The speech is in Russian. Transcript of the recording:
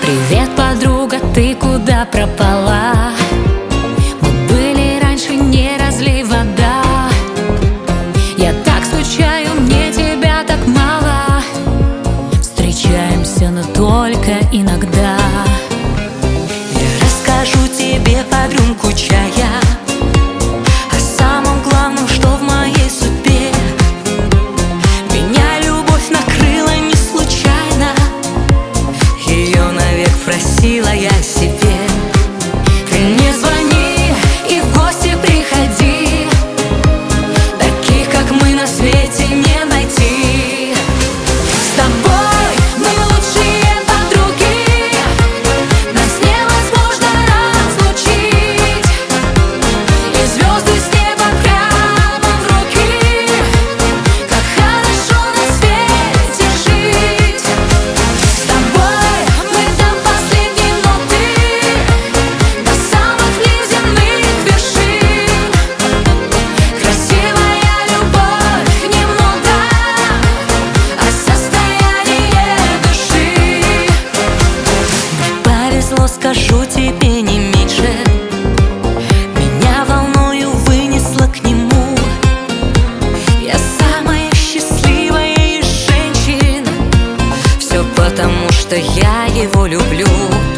Привет, подруга, ты куда пропала? Мы были раньше, не разлей вода. Я так скучаю, мне тебя так мало. Встречаемся, но только иногда. Я расскажу тебе под рюмку чая о самом главном, что в моей судьбе. Меня любовь накрыла не случайно, ее навек просила я себе. Ты мне звони и в гости приходи, таких, как мы, на свете не найти. С тобой мы лучшие подруги, нас невозможно разлучить. И звезды с неба прямо в руки, как хорошо на свете жить. С тобой мы до последней ноты, до самых неземных вершин. Красивая любовь немного, а состояние души. Мне повезло, скажу тебе, не меньше. Меня волною вынесло к нему. Я самая счастливая из женщин, все потому, что я его люблю.